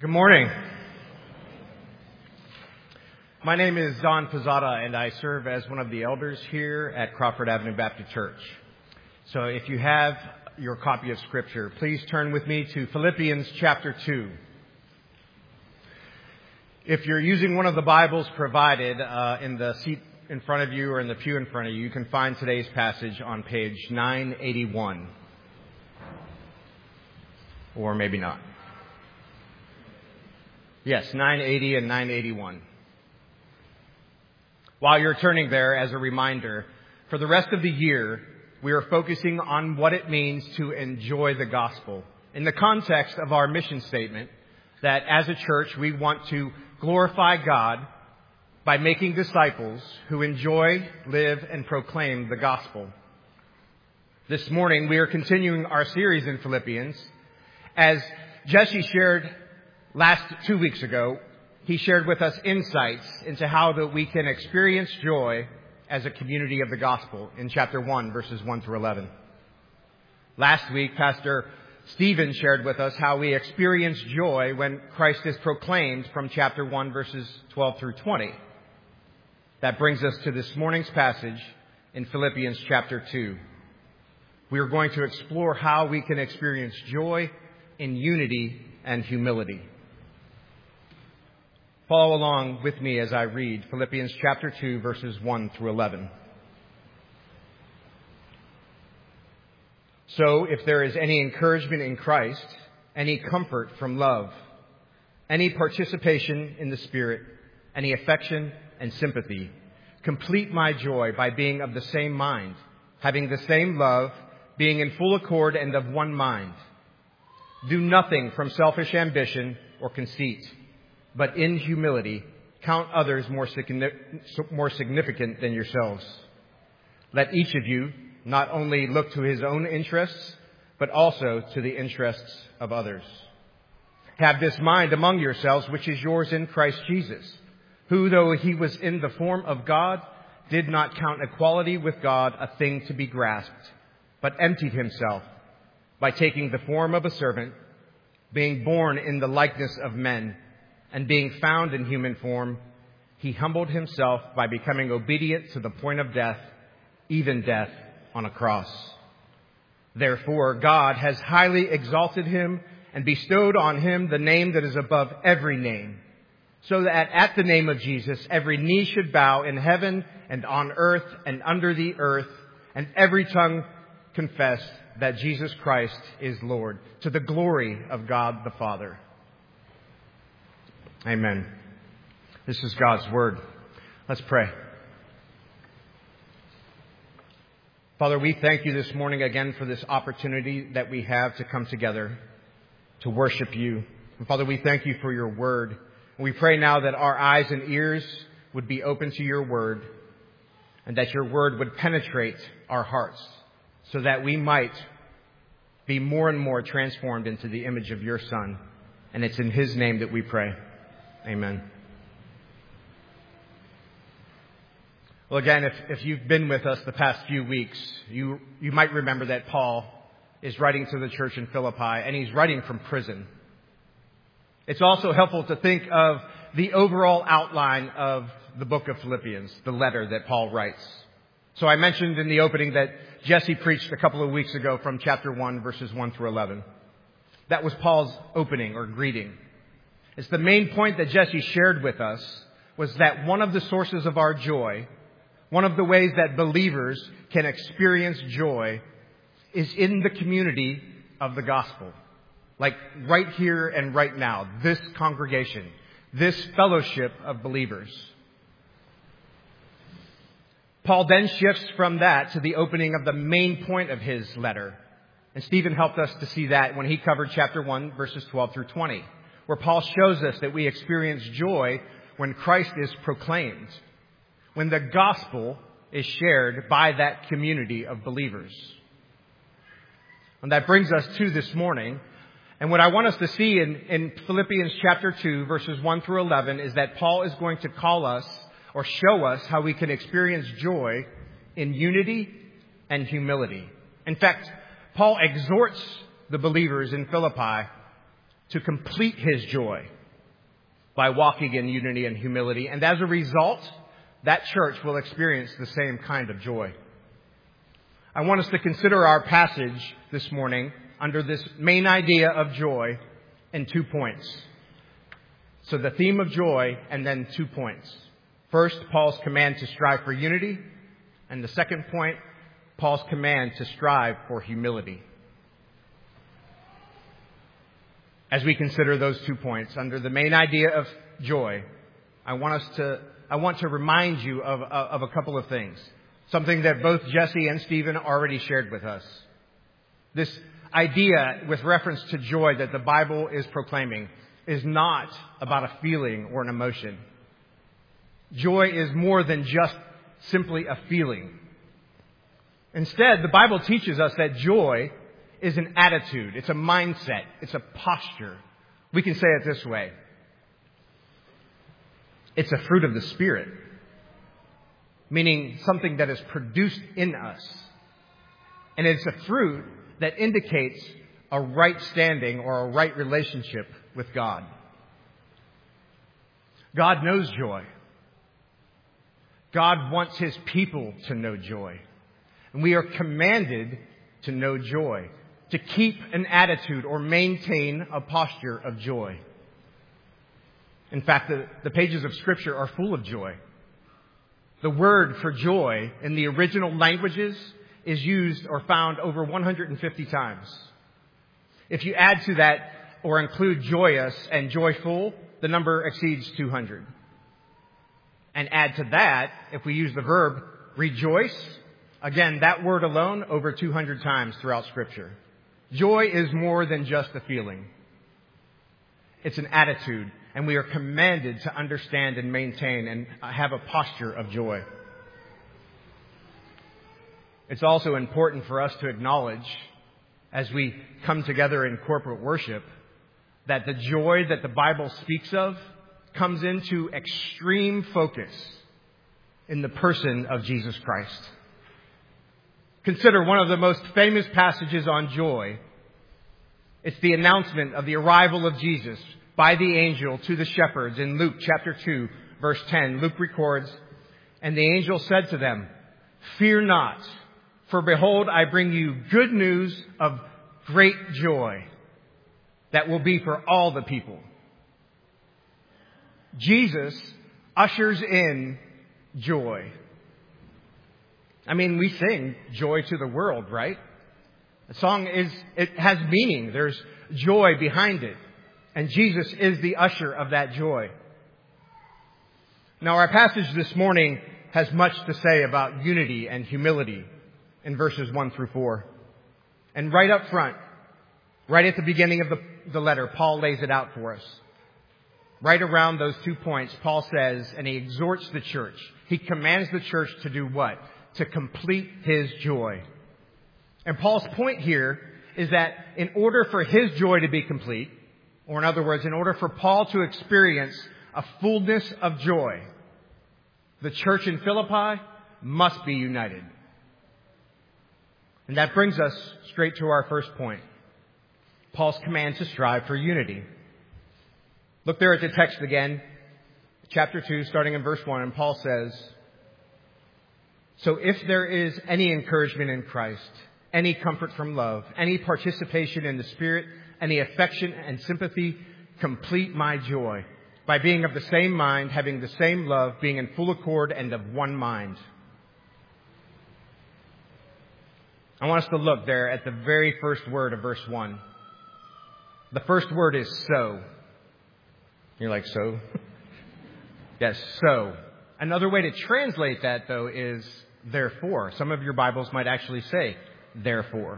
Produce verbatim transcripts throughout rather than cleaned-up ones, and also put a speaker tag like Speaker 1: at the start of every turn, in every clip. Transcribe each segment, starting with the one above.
Speaker 1: Good morning. My name is Don Pizzata, and I serve as one of the elders here at Crawford Avenue Baptist Church. So if you have your copy of Scripture, please turn with me to Philippians chapter two. If you're using one of the Bibles provided uh, in the seat in front of you or in the pew in front of you, you can find today's passage on page nine eighty-one. Or maybe not. Yes, nine eighty and nine eighty-one. While you're turning there, as a reminder, for the rest of the year, we are focusing on what it means to enjoy the gospel in the context of our mission statement that as a church we want to glorify God by making disciples who enjoy, live, and proclaim the gospel. This morning we are continuing our series in Philippians. As Jesse shared last two weeks ago, he shared with us insights into how that we can experience joy as a community of the gospel in chapter one, verses one through eleven. Last week, Pastor Stephen shared with us how we experience joy when Christ is proclaimed from chapter one, verses twelve through twenty. That brings us to this morning's passage in Philippians chapter two. We are going to explore how we can experience joy in unity and humility. Follow along with me as I read Philippians chapter two, verses one through eleven. So, if there is any encouragement in Christ, any comfort from love, any participation in the Spirit, any affection and sympathy, complete my joy by being of the same mind, having the same love, being in full accord and of one mind. Do nothing from selfish ambition or conceit, but in humility count others more significant than yourselves. Let each of you not only look to his own interests, but also to the interests of others. Have this mind among yourselves, which is yours in Christ Jesus, who, though he was in the form of God, did not count equality with God a thing to be grasped, but emptied himself by taking the form of a servant, being born in the likeness of men, and being found in human form, he humbled himself by becoming obedient to the point of death, even death on a cross. Therefore, God has highly exalted him and bestowed on him the name that is above every name, so that at the name of Jesus every knee should bow in heaven and on earth and under the earth, and every tongue confess that Jesus Christ is Lord, to the glory of God the Father. Amen. This is God's Word. Let's pray. Father, we thank you this morning again for this opportunity that we have to come together to worship you. And Father, we thank you for your Word. And we pray now that our eyes and ears would be open to your Word, and that your Word would penetrate our hearts so that we might be more and more transformed into the image of your Son. And it's in his name that we pray. Amen. Well, again, if, if you've been with us the past few weeks, you, you might remember that Paul is writing to the church in Philippi, and he's writing from prison. It's also helpful to think of the overall outline of the book of Philippians, the letter that Paul writes. So I mentioned in the opening that Jesse preached a couple of weeks ago from chapter one, verses one through eleven. That was Paul's opening or greeting. It's the main point that Jesse shared with us was that one of the sources of our joy, one of the ways that believers can experience joy, is in the community of the gospel. Like right here and right now, this congregation, this fellowship of believers. Paul then shifts from that to the opening of the main point of his letter. And Stephen helped us to see that when he covered chapter one, verses twelve through twenty. Where Paul shows us that we experience joy when Christ is proclaimed, when the gospel is shared by that community of believers. And that brings us to this morning. And what I want us to see in, in Philippians chapter two, verses one through eleven, is that Paul is going to call us or show us how we can experience joy in unity and humility. In fact, Paul exhorts the believers in Philippi to complete his joy by walking in unity and humility. And as a result, that church will experience the same kind of joy. I want us to consider our passage this morning under this main idea of joy in two points. So the theme of joy and then two points. First, Paul's command to strive for unity. And the second point, Paul's command to strive for humility. As we consider those two points, under the main idea of joy, I want us to, I want to remind you of, of a couple of things. Something that both Jesse and Stephen already shared with us. This idea with reference to joy that the Bible is proclaiming is not about a feeling or an emotion. Joy is more than just simply a feeling. Instead, the Bible teaches us that joy is an attitude. It's a mindset. It's a posture. We can say it this way. It's a fruit of the Spirit. Meaning something that is produced in us. And it's a fruit that indicates a right standing or a right relationship with God. God knows joy. God wants His people to know joy. And we are commanded to know joy, to keep an attitude or maintain a posture of joy. In fact, the, the pages of Scripture are full of joy. The word for joy in the original languages is used or found over one hundred fifty times. If you add to that or include joyous and joyful, the number exceeds two hundred. And add to that, if we use the verb rejoice, again, that word alone over two hundred times throughout Scripture. Joy is more than just a feeling. It's an attitude, and we are commanded to understand and maintain and have a posture of joy. It's also important for us to acknowledge, as we come together in corporate worship, that the joy that the Bible speaks of comes into extreme focus in the person of Jesus Christ. Consider one of the most famous passages on joy. It's the announcement of the arrival of Jesus by the angel to the shepherds in Luke chapter two, verse ten. Luke records, "And the angel said to them, 'Fear not, for behold, I bring you good news of great joy that will be for all the people.'" Jesus ushers in joy. I mean, we sing joy to the world, right? The song is, it has meaning. There's joy behind it. And Jesus is the usher of that joy. Now, our passage this morning has much to say about unity and humility in verses one through four. And right up front, right at the beginning of the, the letter, Paul lays it out for us. Right around those two points, Paul says, and he exhorts the church. He commands the church to do what? To complete his joy. And Paul's point here is that in order for his joy to be complete, or in other words, in order for Paul to experience a fullness of joy, the church in Philippi must be united. And that brings us straight to our first point. Paul's command to strive for unity. Look there at the text again, chapter two, starting in verse one, and Paul says, "So if there is any encouragement in Christ, any comfort from love, any participation in the Spirit, any affection and sympathy, complete my joy by being of the same mind, having the same love, being in full accord and of one mind." I want us to look there at the very first word of verse one. The first word is so. You're like, so? Yes, so. Another way to translate that, though, is therefore. Some of your Bibles might actually say therefore.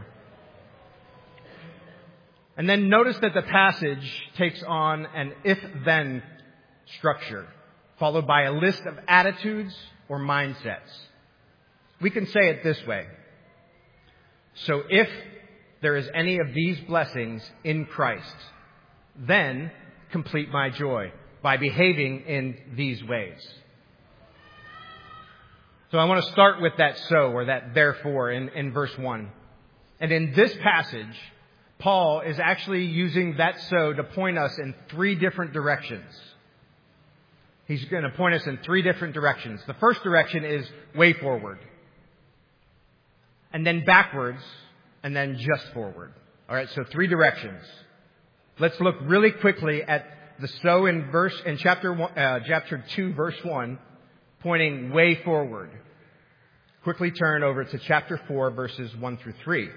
Speaker 1: And then notice that the passage takes on an if-then structure, followed by a list of attitudes or mindsets. We can say it this way. So if there is any of these blessings in Christ, then complete my joy by behaving in these ways. So I want to start with that so or that therefore in, in verse one. And in this passage, Paul is actually using that so to point us in three different directions. He's going to point us in three different directions. The first direction is way forward, and then backwards, and then just forward. All right, so three directions. Let's look really quickly at the so in verse in chapter one, uh, chapter two, verse one, pointing way forward. Quickly turn over to chapter four, verses one through three.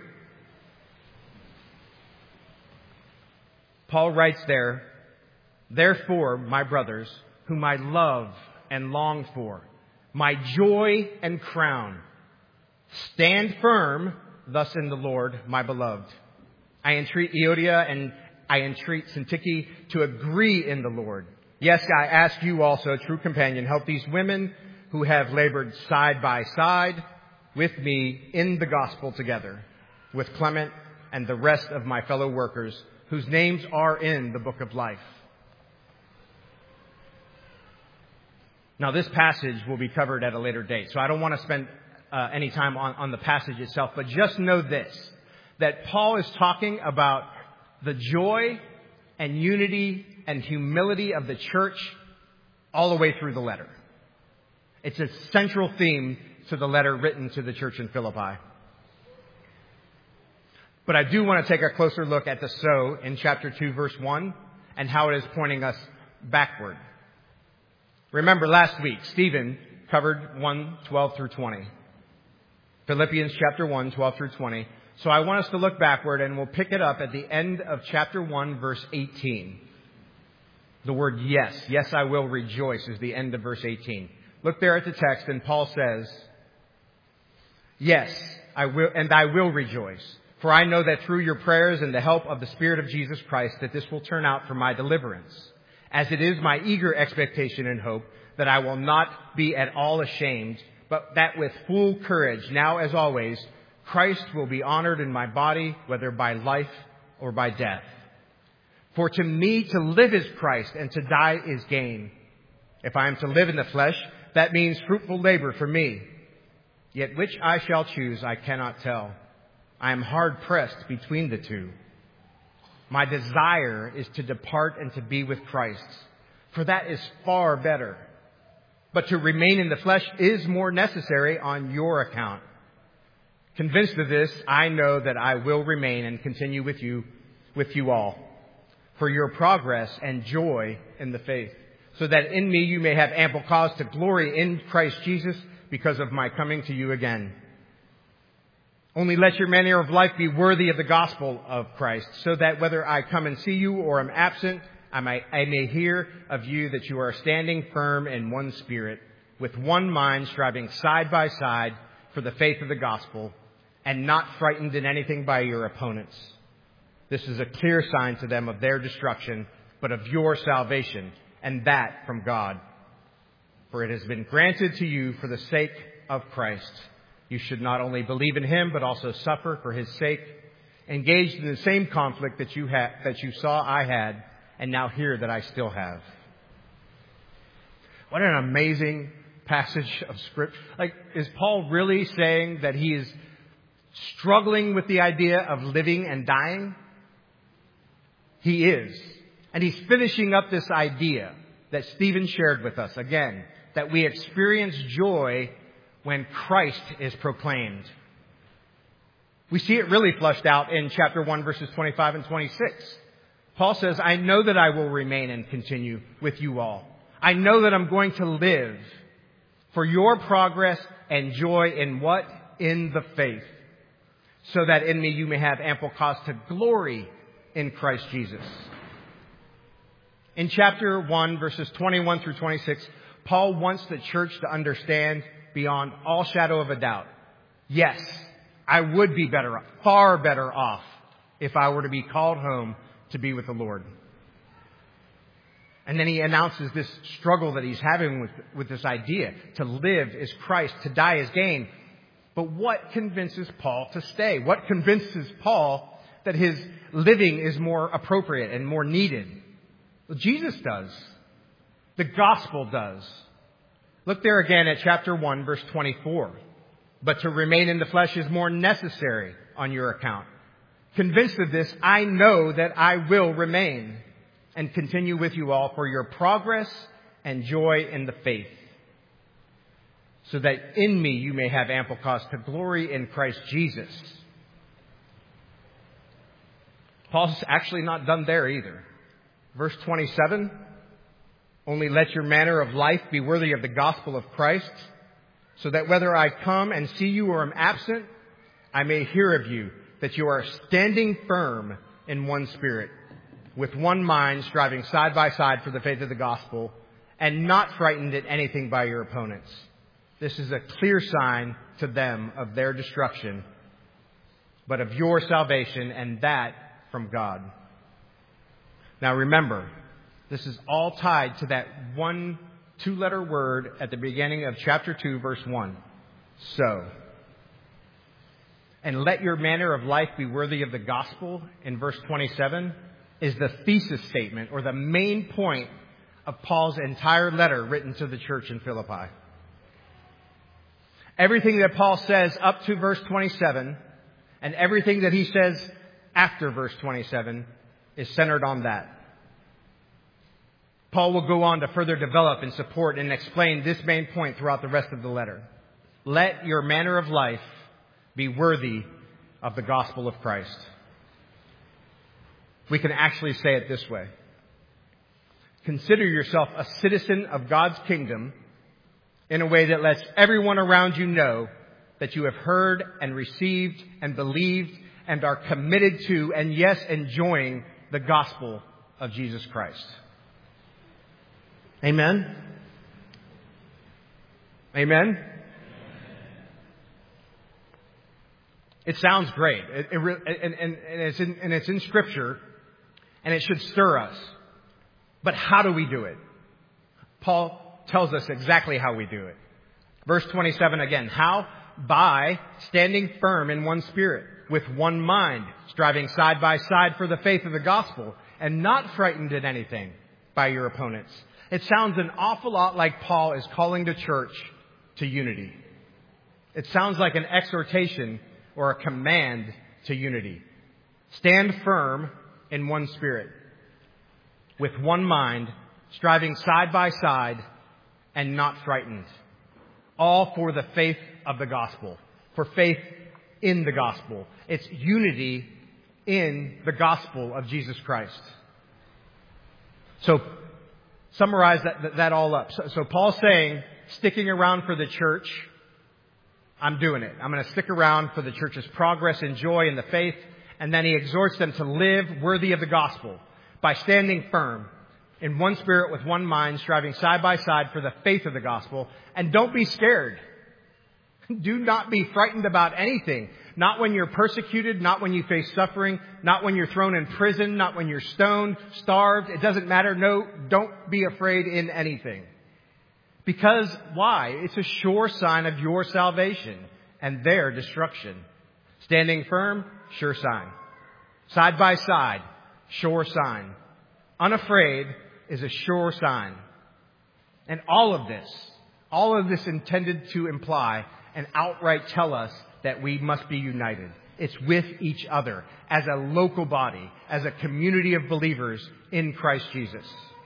Speaker 1: Paul writes there, "Therefore, my brothers, whom I love and long for, my joy and crown, stand firm thus in the Lord, my beloved. I entreat Euodia and I entreat Syntyche to agree in the Lord. Yes, I ask you also, true companion, help these women who have labored side by side with me in the gospel together, with Clement and the rest of my fellow workers, whose names are in the book of life." Now, this passage will be covered at a later date, so I don't want to spend uh, any time on, on the passage itself, but just know this, that Paul is talking about the joy and unity and humility of the church all the way through the letter. It's a central theme to the letter written to the church in Philippi. But I do want to take a closer look at the so in chapter two, verse one, and how it is pointing us backward. Remember last week, Stephen covered one, twelve through twenty. Philippians chapter one, twelve through twenty. So I want us to look backward, and we'll pick it up at the end of chapter one, verse eighteen. The word yes, yes I will rejoice, is the end of verse eighteen. Look there at the text, and Paul says, "Yes, I will, and I will rejoice. For I know that through your prayers and the help of the Spirit of Jesus Christ, that this will turn out for my deliverance. As it is my eager expectation and hope that I will not be at all ashamed, but that with full courage, now as always, Christ will be honored in my body, whether by life or by death. For to me to live is Christ, and to die is gain. If I am to live in the flesh, that means fruitful labor for me. Yet which I shall choose, I cannot tell. I am hard pressed between the two. My desire is to depart and to be with Christ, for that is far better. But to remain in the flesh is more necessary on your account. Convinced of this, I know that I will remain and continue with you, with you all, for your progress and joy in the faith, so that in me you may have ample cause to glory in Christ Jesus because of my coming to you again. Only let your manner of life be worthy of the gospel of Christ, so that whether I come and see you or am absent, I may, I may hear of you that you are standing firm in one spirit, with one mind, striving side by side for the faith of the gospel, and not frightened in anything by your opponents. This is a clear sign to them of their destruction, but of your salvation, and that from God. For it has been granted to you for the sake of Christ. You should not only believe in him, but also suffer for his sake, engaged in the same conflict that you ha- that you saw I had, and now hear that I still have." What an amazing passage of Scripture. Like, is Paul really saying that he is struggling with the idea of living and dying? He is. And he's finishing up this idea that Stephen shared with us, again, that we experience joy when Christ is proclaimed. We see it really fleshed out in chapter one, verses twenty-five and twenty-six. Paul says, "I know that I will remain and continue with you all. I know that I'm going to live for your progress and joy in what? In the faith, so that in me you may have ample cause to glory in Christ Jesus." In chapter one, verses twenty-one through twenty-six, Paul wants the church to understand beyond all shadow of a doubt, yes, I would be better, far better off if I were to be called home to be with the Lord. And then he announces this struggle that he's having with, with this idea. To live is Christ, to die is gain. But what convinces Paul to stay? What convinces Paul that his living is more appropriate and more needed? Well, Jesus does. The gospel does. Look there again at chapter one, verse twenty-four. "But to remain in the flesh is more necessary on your account. Convinced of this, I know that I will remain and continue with you all for your progress and joy in the faith, so that in me you may have ample cause to glory in Christ Jesus. Paul's actually not done there either. Verse twenty-seven, only let your manner of life be worthy of the gospel of Christ, so that whether I come and see you or am absent, I may hear of you that you are standing firm in one spirit, with one mind, striving side by side for the faith of the gospel, and not frightened at anything by your opponents. This is a clear sign to them of their destruction, but of your salvation, and that from God. Now remember, this is all tied to that one two-letter word at the beginning of chapter two, verse one. So. And let your manner of life be worthy of the gospel, in verse twenty-seven, is the thesis statement or the main point of Paul's entire letter written to the church in Philippi. Everything that Paul says up to verse twenty-seven and everything that he says after verse twenty-seven is centered on that. Paul will go on to further develop and support and explain this main point throughout the rest of the letter. Let your manner of life be worthy of the gospel of Christ. We can actually say it this way. Consider yourself a citizen of God's kingdom in a way that lets everyone around you know that you have heard and received and believed and are committed to and, yes, enjoying the gospel of Jesus Christ. Amen? Amen? It sounds great, it, it, and, and, and, it's in, and it's in Scripture, and it should stir us. But how do we do it? Paul tells us exactly how we do it. Verse twenty-seven again. How? By standing firm in one spirit, with one mind, striving side by side for the faith of the gospel, and not frightened at anything by your opponents. It sounds an awful lot like Paul is calling the church to unity. It sounds like an exhortation or a command to unity. Stand firm in one spirit, with one mind, striving side by side and not frightened. All for the faith of the gospel, for faith in the gospel. It's unity in the gospel of Jesus Christ. So, summarize that, that all up. So, so Paul's saying, sticking around for the church, I'm doing it. I'm going to stick around for the church's progress and joy in the faith. And then he exhorts them to live worthy of the gospel by standing firm in one spirit with one mind, striving side by side for the faith of the gospel. And don't be scared. Do not be frightened about anything. Not when you're persecuted, not when you face suffering, not when you're thrown in prison, not when you're stoned, starved. It doesn't matter. No, don't be afraid in anything. Because why? It's a sure sign of your salvation and their destruction. Standing firm, sure sign. Side by side, sure sign. Unafraid is a sure sign. And all of this, all of this intended to imply and outright tell us that we must be united. It's with each other as a local body, as a community of believers in Christ Jesus.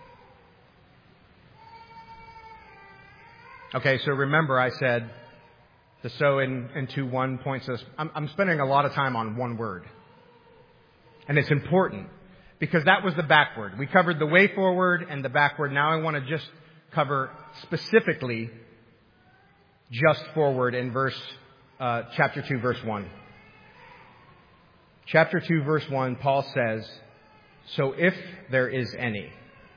Speaker 1: Okay, so remember I said the so in, in two one points us. I'm, I'm spending a lot of time on one word. And it's important because that was the backward. We covered the way forward and the backward. Now I want to just cover specifically just forward in verse uh, chapter two, verse one. Chapter two, verse one, Paul says, so if there is any.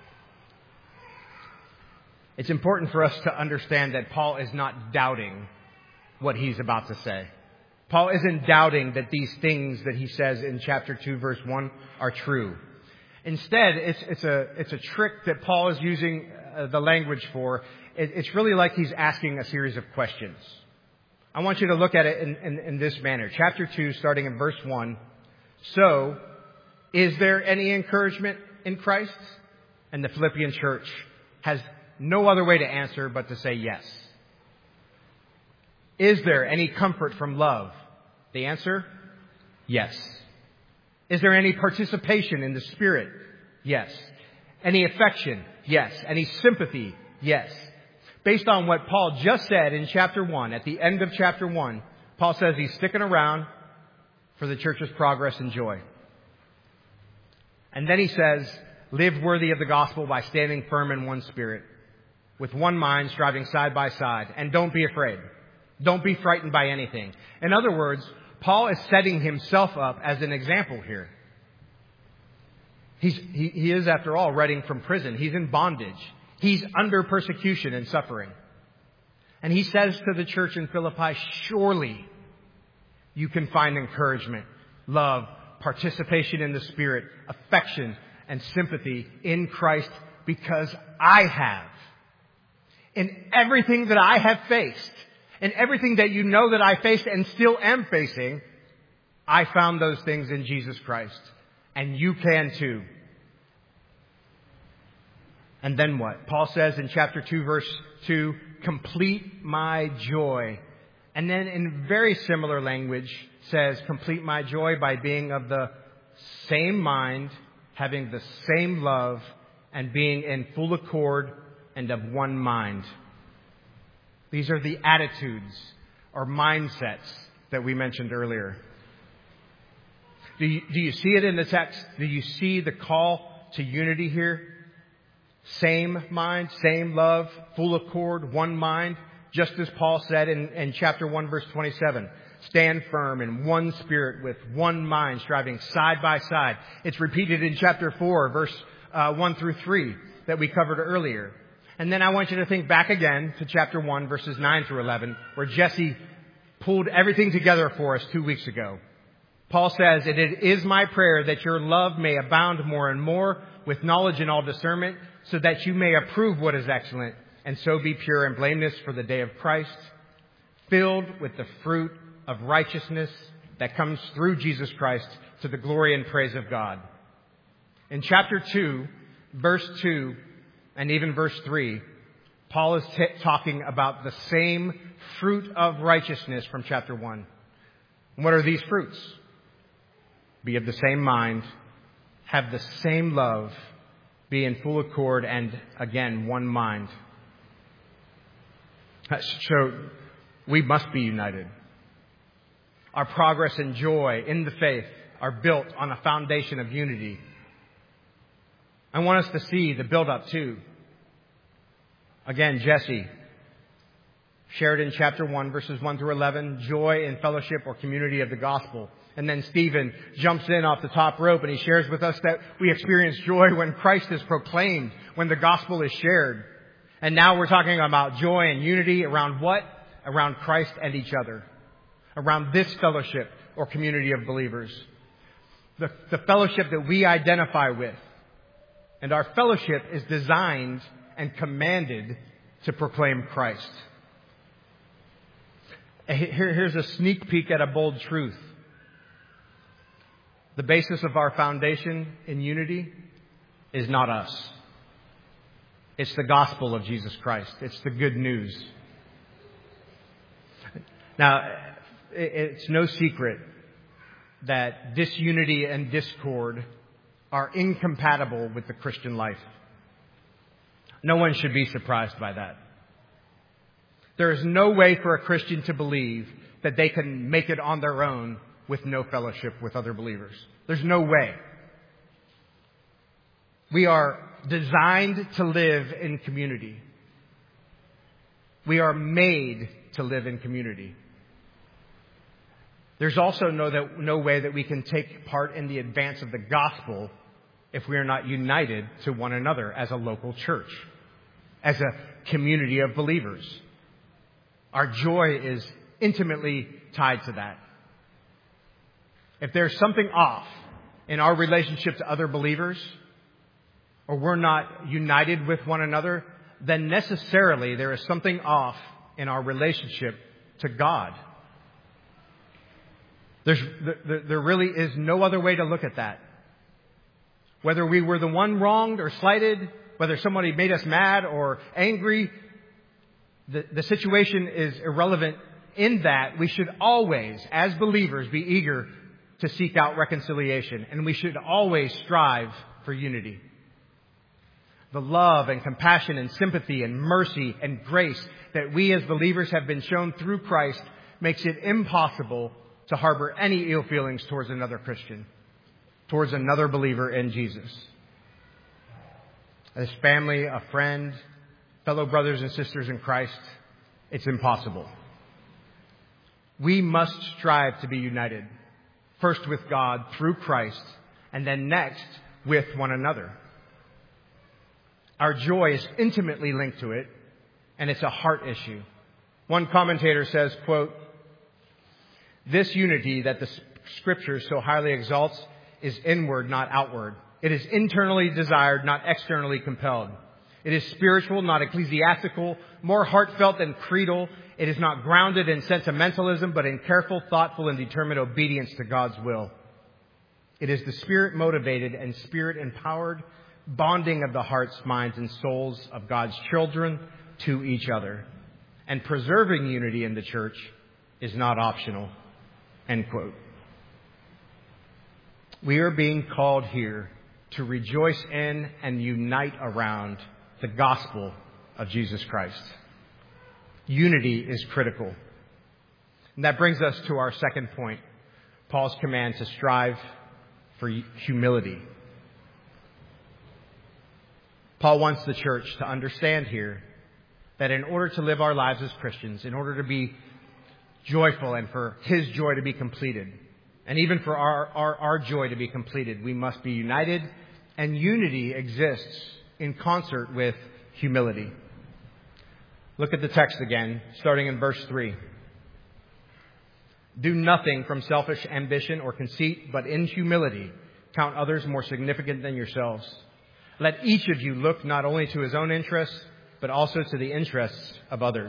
Speaker 1: It's important for us to understand that Paul is not doubting what he's about to say. Paul isn't doubting that these things that he says in chapter two, verse one are true. Instead, it's, it's, a, it's a trick that Paul is using uh, the language for. It, it's really like he's asking a series of questions. I want you to look at it in, in, in this manner. Chapter two, starting in verse one. So, is there any encouragement in Christ? And the Philippian church has no other way to answer but to say yes. Is there any comfort from love? The answer? Yes. Is there any participation in the Spirit? Yes. Any affection? Yes. Any sympathy? Yes. Based on what Paul just said in chapter one, at the end of chapter one, Paul says he's sticking around for the church's progress and joy. And then he says, live worthy of the gospel by standing firm in one spirit, with one mind, striving side by side. And don't be afraid. Don't be frightened by anything. In other words, Paul is setting himself up as an example here. He's, he, he is, after all, writing from prison. He's in bondage. He's under persecution and suffering. And he says to the church in Philippi, surely you can find encouragement, love, participation in the Spirit, affection, and sympathy in Christ, because I have. In everything that I have faced, in everything that you know that I faced and still am facing, I found those things in Jesus Christ. And you can too. And then what? Paul says in chapter two, verse two, complete my joy. And then in very similar language says, complete my joy by being of the same mind, having the same love, and being in full accord and of one mind. These are the attitudes or mindsets that we mentioned earlier. Do you, do you see it in the text? Do you see the call to unity here? Same mind, same love, full accord, one mind. Just as Paul said in, in chapter one, verse twenty-seven. Stand firm in one spirit with one mind, striving side by side. It's repeated in chapter four, verse uh, one through three that we covered earlier. And then I want you to think back again to chapter one, verses nine through eleven, where Jesse pulled everything together for us two weeks ago. Paul says, it is my prayer that your love may abound more and more with knowledge and all discernment, so that you may approve what is excellent, and so be pure and blameless for the day of Christ, filled with the fruit of righteousness that comes through Jesus Christ to the glory and praise of God. In chapter two, verse two, and even verse three, Paul is t- talking about the same fruit of righteousness from chapter one. What are these fruits? Be of the same mind, have the same love, be in full accord, and again, one mind. So we must be united. Our progress and joy in the faith are built on a foundation of unity. I want us to see the build-up too. Again, Jesse shared in chapter one, verses one through eleven, joy in fellowship or community of the gospel. And then Stephen jumps in off the top rope and he shares with us that we experience joy when Christ is proclaimed, when the gospel is shared. And now we're talking about joy and unity around what? Around Christ and each other. Around this fellowship or community of believers. The, the fellowship that we identify with. And our fellowship is designed and commanded to proclaim Christ. Here, here's a sneak peek at a bold truth. The basis of our foundation in unity is not us. It's the gospel of Jesus Christ. It's the good news. Now, it's no secret that disunity and discord are incompatible with the Christian life. No one should be surprised by that. There is no way for a Christian to believe that they can make it on their own with no fellowship with other believers. There's no way. We are designed to live in community. We are made to live in community. There's also no, that, no way that we can take part in the advance of the gospel if we are not united to one another as a local church, as a community of believers. Our joy is intimately tied to that. If there's something off in our relationship to other believers, or we're not united with one another, then necessarily there is something off in our relationship to God. There's, there, there really is no other way to look at that. Whether we were the one wronged or slighted, whether somebody made us mad or angry, the, the situation is irrelevant in that we should always, as believers, be eager to seek out reconciliation, and we should always strive for unity. The love and compassion and sympathy and mercy and grace that we as believers have been shown through Christ makes it impossible to harbor any ill feelings towards another Christian, towards another believer in Jesus. As family, a friend, fellow brothers and sisters in Christ, it's impossible. We must strive to be united, first with God through Christ, and then next with one another. Our joy is intimately linked to it, and it's a heart issue. One commentator says, quote, "This unity that the Scripture so highly exalts is inward, not outward. It is internally desired, not externally compelled. It is spiritual, not ecclesiastical, more heartfelt than creedal. It is not grounded in sentimentalism, but in careful, thoughtful, and determined obedience to God's will. It is the Spirit-motivated and Spirit-empowered bonding of the hearts, minds, and souls of God's children to each other. And preserving unity in the church is not optional." End quote. We are being called here to rejoice in and unite around the gospel of Jesus Christ. Unity is critical. And that brings us to our second point, Paul's command to strive for humility. Paul wants the church to understand here that in order to live our lives as Christians, in order to be joyful and for his joy to be completed, and even for our, our, our joy to be completed, we must be united, and unity exists in concert with humility. Look at the text again, starting in verse three. "Do nothing from selfish ambition or conceit, but in humility count others more significant than yourselves. Let each of you look not only to his own interests, but also to the interests of others."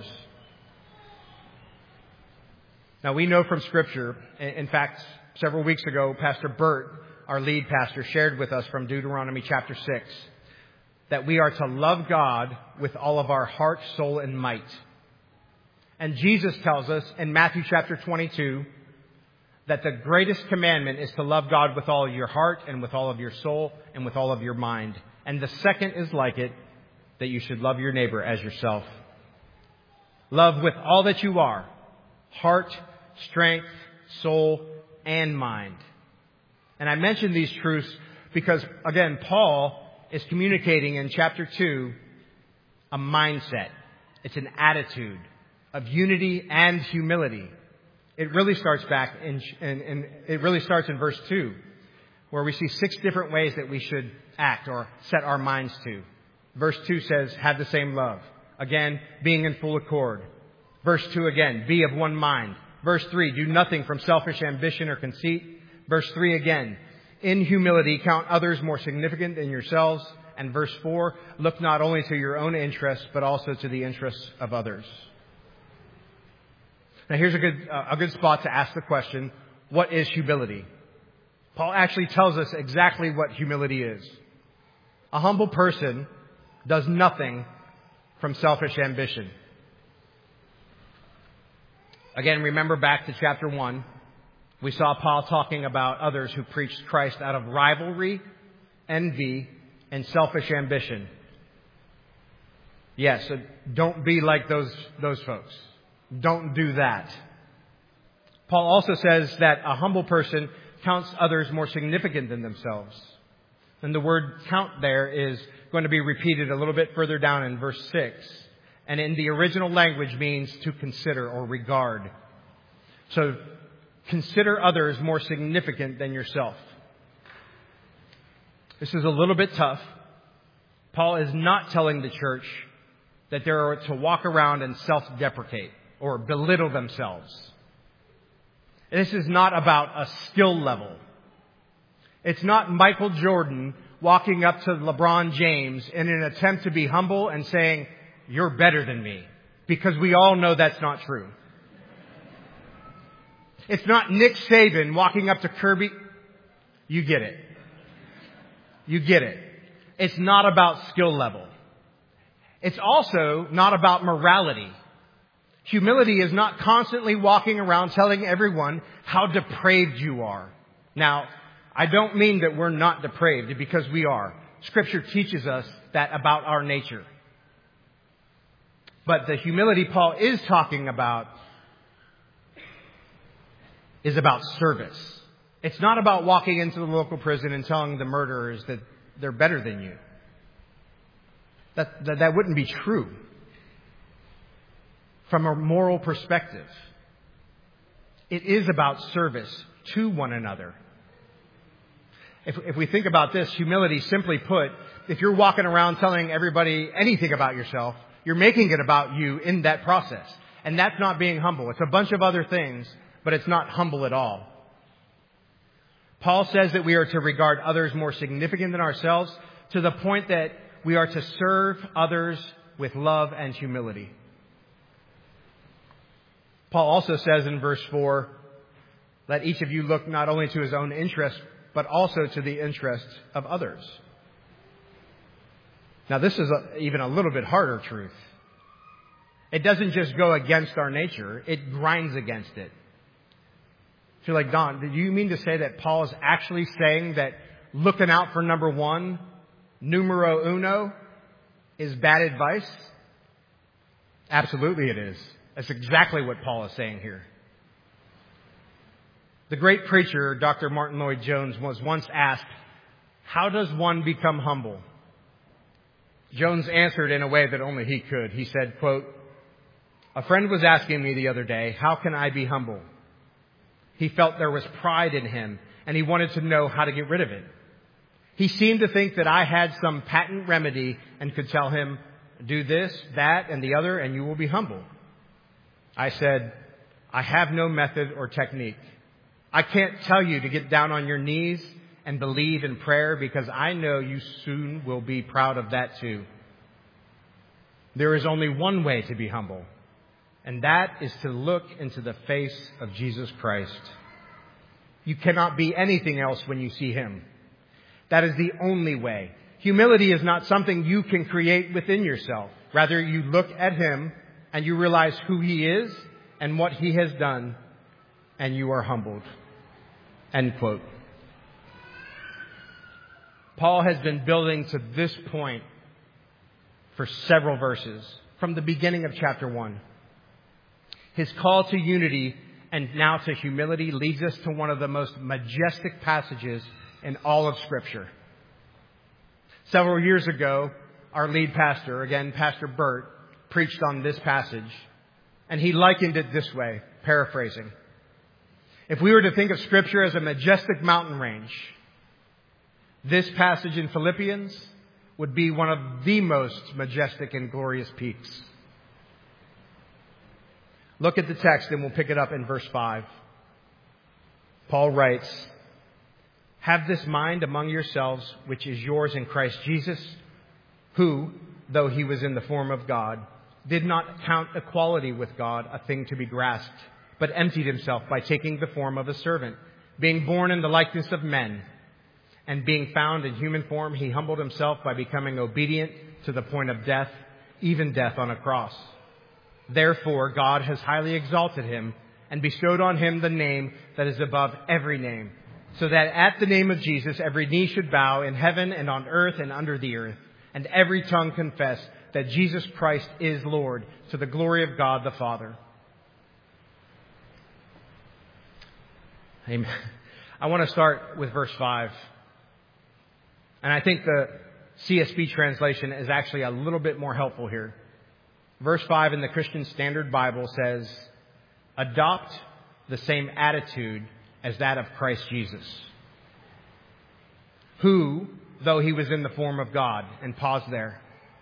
Speaker 1: Now, we know from Scripture, in fact, several weeks ago, Pastor Bert, our lead pastor, shared with us from Deuteronomy chapter six, that we are to love God with all of our heart, soul, and might. And Jesus tells us in Matthew chapter twenty-two that the greatest commandment is to love God with all of your heart and with all of your soul and with all of your mind. And the second is like it, that you should love your neighbor as yourself. Love with all that you are, heart, strength, soul, and mind. And I mention these truths because, again, Paul is communicating in chapter two a mindset. It's an attitude of unity and humility. It really starts back in, in, in it really starts in verse two, where we see six different ways that we should act or set our minds to. Verse two says, "Have the same love." Again, being in full accord. Verse two again, "Be of one mind." Verse three, "Do nothing from selfish ambition or conceit." Verse three again, "In humility count others more significant than yourselves." And verse four, "Look not only to your own interests, but also to the interests of others." Now here's a good, uh, a good spot to ask the question, what is humility? Paul actually tells us exactly what humility is. A humble person does nothing from selfish ambition. Again, remember back to chapter one. We saw Paul talking about others who preached Christ out of rivalry, envy, and selfish ambition. Yes, so don't be like those, those folks. Don't do that. Paul also says that a humble person counts others more significant than themselves. And the word count there is going to be repeated a little bit further down in verse six. And in the original language means to consider or regard. So consider others more significant than yourself. This is a little bit tough. Paul is not telling the church that they are to walk around and self-deprecate or belittle themselves. This is not about a skill level. It's not Michael Jordan walking up to LeBron James in an attempt to be humble and saying, "You're better than me," because we all know that's not true. It's not Nick Saban walking up to Kirby. You get it. You get it. It's not about skill level. It's also not about morality. Humility is not constantly walking around telling everyone how depraved you are Now, I don't mean that we're not depraved, because we are. Scripture teaches us that about our nature. But the humility Paul is talking about is about service. It's not about walking into the local prison and telling the murderers that they're better than you. That, that, that wouldn't be true from a moral perspective. It is about service to one another. If, if we think about this, humility, simply put, if you're walking around telling everybody anything about yourself, you're making it about you in that process. And that's not being humble. It's a bunch of other things, but it's not humble at all. Paul says that we are to regard others more significant than ourselves, to the point that we are to serve others with love and humility. Paul also says in verse four, let each of you look not only to his own interest, but also to the interests of others. Now, this is a, even a little bit harder truth. It doesn't just go against our nature. It grinds against it. If you're like, Don, do you mean to say that Paul is actually saying that looking out for number one, numero uno, is bad advice? Absolutely it is. That's exactly what Paul is saying here. The great preacher, Doctor Martin Lloyd-Jones, was once asked, how does one become humble? Jones answered in a way that only he could. He said, quote, a friend was asking me the other day, how can I be humble? He felt there was pride in him, and he wanted to know how to get rid of it. He seemed to think that I had some patent remedy and could tell him, do this, that, and the other, and you will be humble. I said, I have no method or technique. I can't tell you to get down on your knees and believe in prayer, because I know you soon will be proud of that too. There is only one way to be humble, and that is to look into the face of Jesus Christ. You cannot be anything else when you see Him. That is the only way. Humility is not something you can create within yourself. Rather, you look at Him and you realize who He is and what He has done, and you are humbled. End quote. Paul has been building to this point for several verses, from the beginning of chapter one. His call to unity and now to humility leads us to one of the most majestic passages in all of Scripture. Several years ago, our lead pastor, again, Pastor Bert, preached on this passage, and he likened it this way, paraphrasing. If we were to think of Scripture as a majestic mountain range, this passage in Philippians would be one of the most majestic and glorious peaks. Look at the text and we'll pick it up in verse five. Paul writes, have this mind among yourselves, which is yours in Christ Jesus, who, though He was in the form of God, did not count equality with God a thing to be grasped, but emptied Himself by taking the form of a servant, being born in the likeness of men. And being found in human form, He humbled Himself by becoming obedient to the point of death, even death on a cross. Therefore, God has highly exalted Him and bestowed on Him the name that is above every name, so that at the name of Jesus every knee should bow in heaven and on earth and under the earth, and every tongue confess that Jesus Christ is Lord, to the glory of God the Father. Amen. I want to start with verse five. And I think the C S B translation is actually a little bit more helpful here. Verse five in the Christian Standard Bible says, adopt the same attitude as that of Christ Jesus, who, though He was in the form of God, and pause there.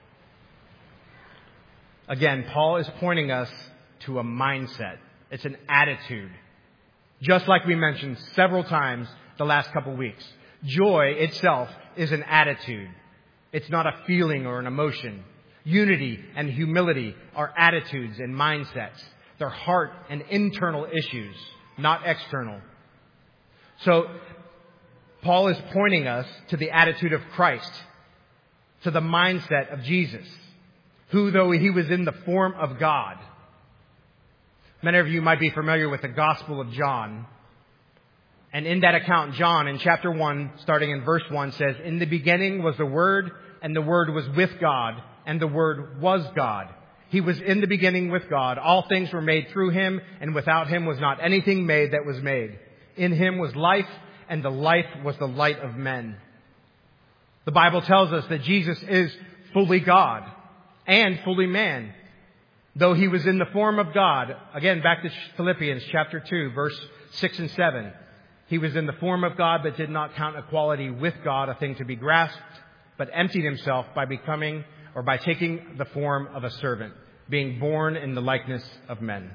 Speaker 1: Again, Paul is pointing us to a mindset. It's an attitude. Just like we mentioned several times the last couple of weeks. Joy itself is an attitude. It's not a feeling or an emotion. Unity and humility are attitudes and mindsets. They're heart and internal issues, not external. So, Paul is pointing us to the attitude of Christ, to the mindset of Jesus, who, though He was in the form of God. Many of you might be familiar with the Gospel of John. And in that account, John, in chapter one, starting in verse one, says, "In the beginning was the Word, and the Word was with God, and the Word was God. He was in the beginning with God. All things were made through Him, and without Him was not anything made that was made. In Him was life, and the life was the light of men." The Bible tells us that Jesus is fully God and fully man. Though He was in the form of God, again, back to Philippians chapter two, verse six and seven. He was in the form of God, but did not count equality with God a thing to be grasped, but emptied Himself by becoming, or by taking the form of a servant, being born in the likeness of men.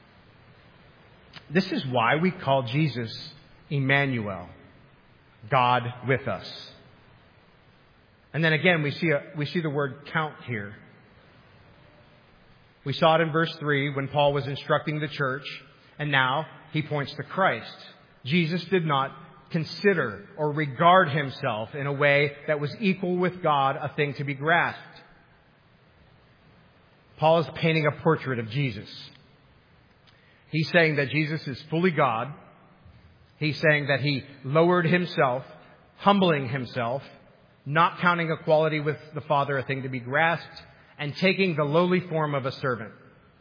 Speaker 1: This is why we call Jesus Emmanuel, God with us. And then again, we see a, we see the word count here. We saw it in verse three when Paul was instructing the church, and now he points to Christ. Jesus did not consider or regard Himself in a way that was equal with God, a thing to be grasped. Paul is painting a portrait of Jesus. He's saying that Jesus is fully God. He's saying that He lowered Himself, humbling Himself, not counting equality with the Father a thing to be grasped, and taking the lowly form of a servant.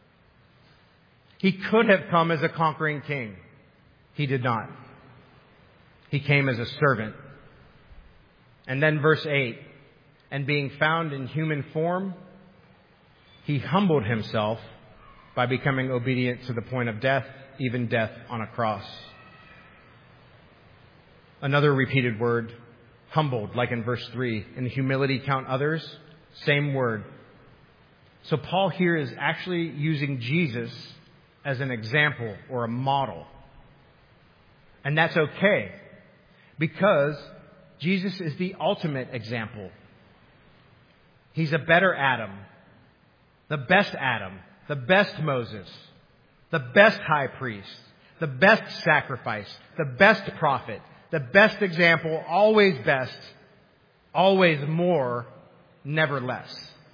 Speaker 1: He could have come as a conquering king. He did not. He came as a servant. And then verse eight, "And being found in human form, He humbled Himself by becoming obedient to the point of death, even death on a cross." Another repeated word, humbled, like in verse three. In humility count others, same word. So Paul here is actually using Jesus as an example or a model. And that's okay, because Jesus is the ultimate example. He's a better Adam, the best Adam, the best Moses, the best high priest, the best sacrifice, the best prophet, the best example, always best, always more, never less.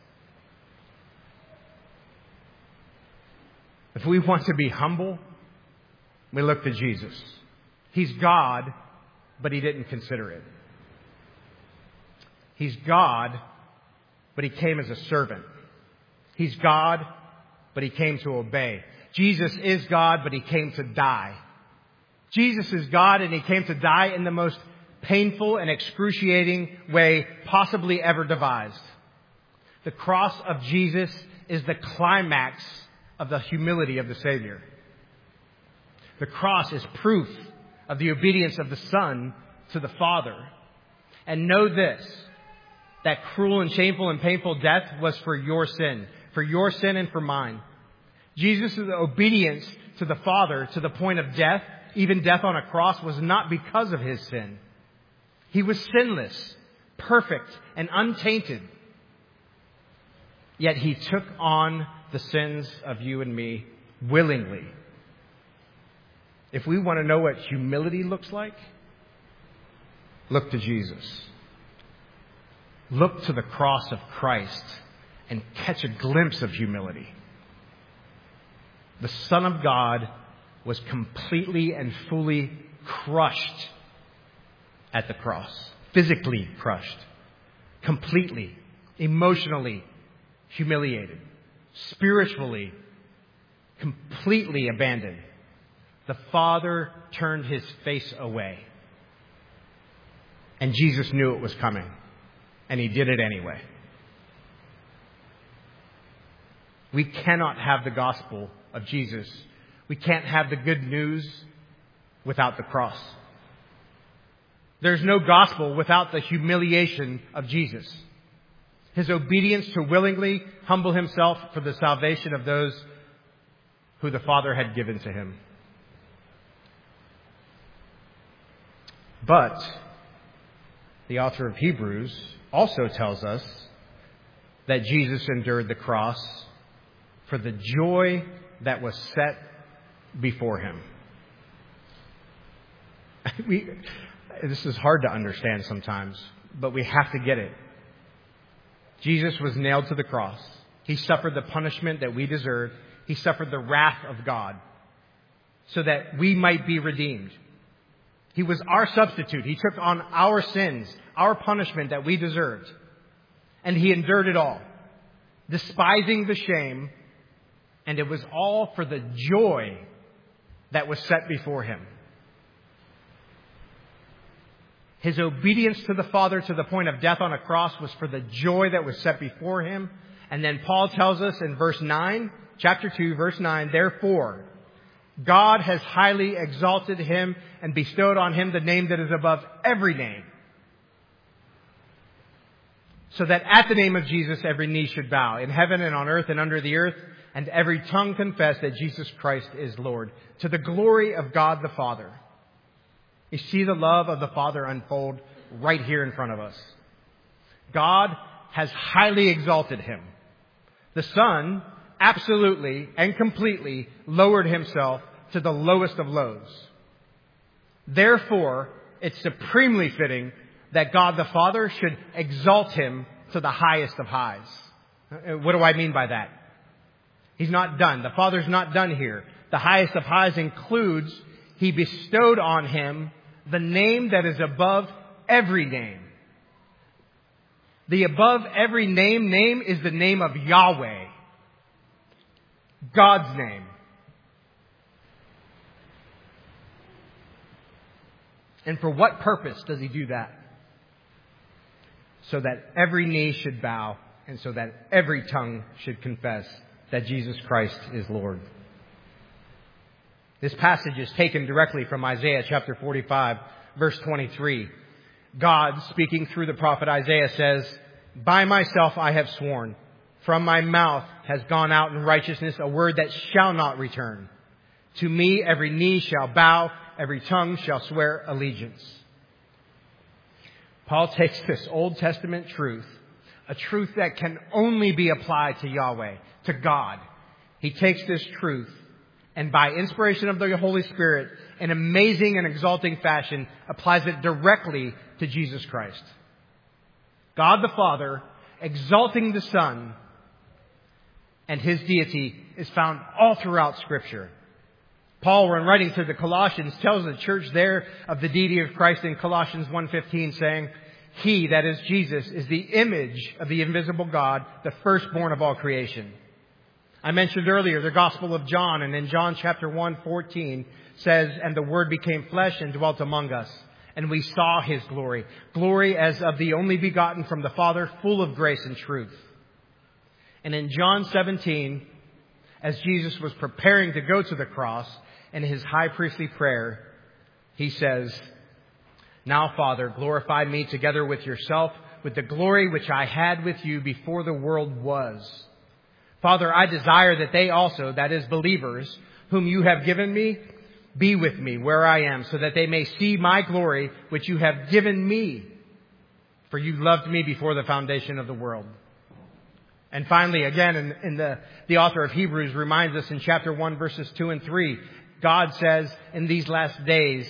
Speaker 1: If we want to be humble, we look to Jesus. He's God, but He didn't consider it. He's God, but He came as a servant. He's God, but He came to obey. Jesus is God, but He came to die. Jesus is God, and He came to die in the most painful and excruciating way possibly ever devised. The cross of Jesus is the climax of the humility of the Savior. The cross is proof of the obedience of the Son to the Father. And know this, that cruel and shameful and painful death was for your sin, for your sin and for mine. Jesus' obedience to the Father to the point of death, even death on a cross, was not because of His sin. He was sinless, perfect, and untainted. Yet He took on the sins of you and me willingly. If we want to know what humility looks like, look to Jesus. Look to the cross of Christ and catch a glimpse of humility. The Son of God was completely and fully crushed at the cross. Physically crushed. Completely. Emotionally humiliated. Spiritually completely abandoned. The Father turned His face away. And Jesus knew it was coming. And He did it anyway. We cannot have the gospel of Jesus. We can't have the good news without the cross. There's no gospel without the humiliation of Jesus. His obedience to willingly humble Himself for the salvation of those who the Father had given to Him. But the author of Hebrews also tells us that Jesus endured the cross for the joy that was set before Him. We, this is hard to understand sometimes, but we have to get it. Jesus was nailed to the cross. He suffered the punishment that we deserve. He suffered the wrath of God so that we might be redeemed. He was our substitute. He took on our sins, our punishment that we deserved. And He endured it all, despising the shame, and it was all for the joy that was set before Him. His obedience to the Father to the point of death on a cross was for the joy that was set before Him. And then Paul tells us in verse nine, chapter two, verse nine, therefore, God has highly exalted Him and bestowed on Him the name that is above every name, so that at the name of Jesus every knee should bow, in heaven and on earth and under the earth, and every tongue confess that Jesus Christ is Lord, to the glory of God the Father. You see the love of the Father unfold right here in front of us. God has highly exalted Him. The Son absolutely and completely lowered Himself to the lowest of lows. Therefore, it's supremely fitting that God the Father should exalt Him to the highest of highs. What do I mean by that? He's not done. The Father's not done here. The highest of highs includes He bestowed on Him the name that is above every name. The above every name name is the name of Yahweh, God's name. And for what purpose does He do that? So that every knee should bow and so that every tongue should confess that Jesus Christ is Lord. This passage is taken directly from Isaiah chapter forty-five, verse twenty-three. God, speaking through the prophet Isaiah, says, by myself I have sworn, from my mouth has gone out in righteousness a word that shall not return. To me every knee shall bow, every tongue shall swear allegiance. Paul takes this Old Testament truth, a truth that can only be applied to Yahweh, to God. He takes this truth and by inspiration of the Holy Spirit, in amazing and exalting fashion, applies it directly to Jesus Christ. God the Father exalting the Son, and His deity is found all throughout Scripture. Paul, when writing to the Colossians, tells the church there of the deity of Christ in Colossians one fifteen, saying, He, that is Jesus, is the image of the invisible God, the firstborn of all creation. I mentioned earlier the Gospel of John, and in John chapter one fourteen says, and the Word became flesh and dwelt among us, and we saw His glory, glory as of the only begotten from the Father, full of grace and truth. And in John seventeen, as Jesus was preparing to go to the cross, in His high priestly prayer, He says, now, Father, glorify me together with Yourself, with the glory which I had with You before the world was. Father, I desire that they also, that is, believers, whom You have given me, be with me where I am, so that they may see my glory, which You have given me. For You loved me before the foundation of the world. And finally, again, in, in the, the author of Hebrews reminds us in chapter one, verses two and three, God says, in these last days,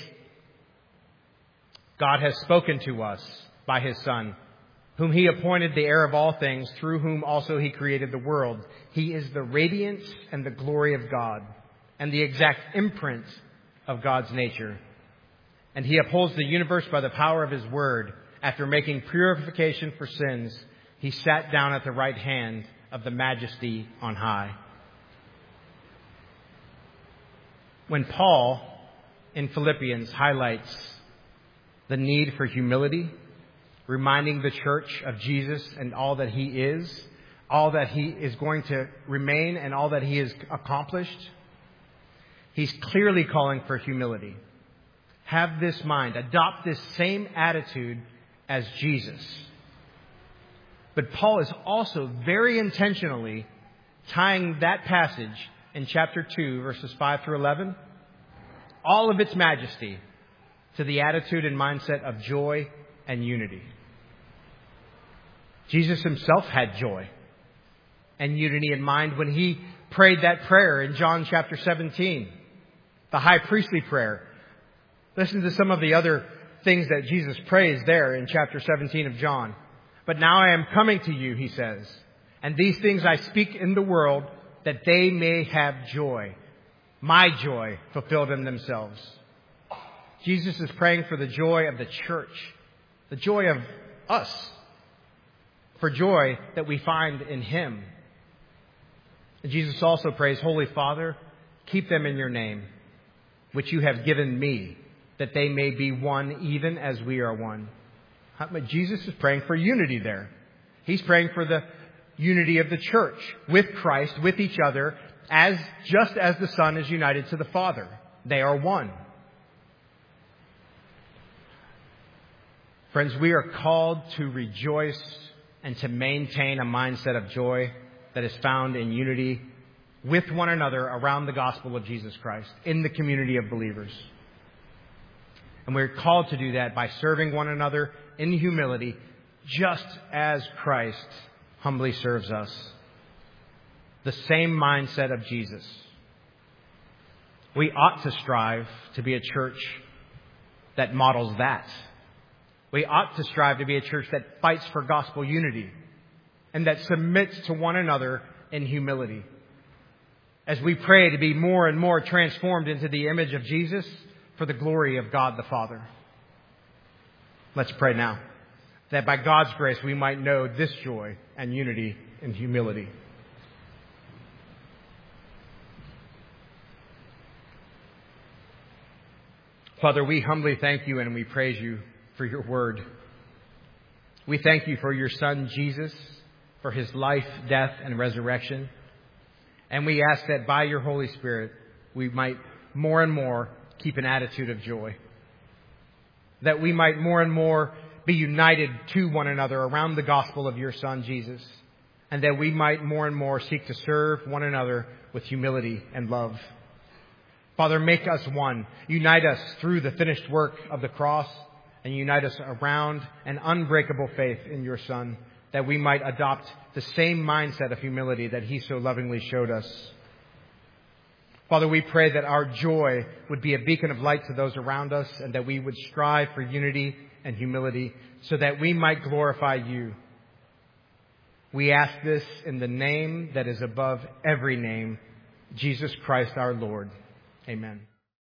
Speaker 1: God has spoken to us by His Son, whom He appointed the heir of all things, through whom also He created the world. He is the radiance and the glory of God, and the exact imprint of God's nature. And He upholds the universe by the power of His word. After making purification for sins, He sat down at the right hand of the Majesty on high. When Paul, in Philippians, highlights the need for humility, reminding the church of Jesus and all that He is, all that He is going to remain, and all that He has accomplished, He's clearly calling for humility. Have this mind. Adopt this same attitude as Jesus. But Paul is also very intentionally tying that passage in chapter two, verses five through eleven, all of its majesty, to the attitude and mindset of joy and unity. Jesus Himself had joy and unity in mind when He prayed that prayer in John chapter seventeen, the high priestly prayer. Listen to some of the other things that Jesus prays there in chapter seventeen of John. But now I am coming to you, He says, and these things I speak in the world, that they may have joy, my joy fulfilled in themselves. Jesus is praying for the joy of the church, the joy of us, for joy that we find in Him. And Jesus also prays, Holy Father, keep them in your name, which you have given me, that they may be one even as we are one. But Jesus is praying for unity there. He's praying for the unity of the church with Christ, with each other, as just as the Son is united to the Father. They are one. Friends, we are called to rejoice and to maintain a mindset of joy that is found in unity with one another around the gospel of Jesus Christ in the community of believers. And we're called to do that by serving one another in humility, just as Christ humbly serves us. The same mindset of Jesus. We ought to strive to be a church that models that. We ought to strive to be a church that fights for gospel unity and that submits to one another in humility. As we pray to be more and more transformed into the image of Jesus for the glory of God the Father. Let's pray now, that by God's grace we might know this joy and unity and humility. Father, we humbly thank you and we praise you for your word. We thank you for your Son, Jesus, for his life, death, and resurrection. And we ask that by your Holy Spirit, we might more and more keep an attitude of joy. That we might more and more be united to one another around the gospel of your Son, Jesus. And that we might more and more seek to serve one another with humility and love. Father, make us one. Unite us through the finished work of the cross. And unite us around an unbreakable faith in your Son. That we might adopt the same mindset of humility that he so lovingly showed us. Father, we pray that our joy would be a beacon of light to those around us and that we would strive for unity and humility so that we might glorify you. We ask this in the name that is above every name, Jesus Christ our Lord. Amen.